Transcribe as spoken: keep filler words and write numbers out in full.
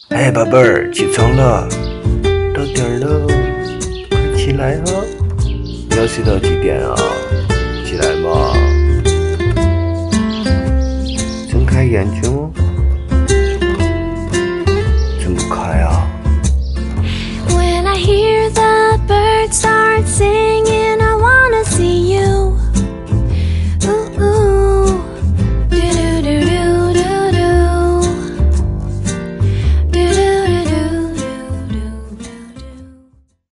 哎，宝贝儿，起床了，到点儿喽，快起来哈！你要睡到几点啊？起来嘛，睁开眼睛哦，睁不开啊。 When I hear the birds start singing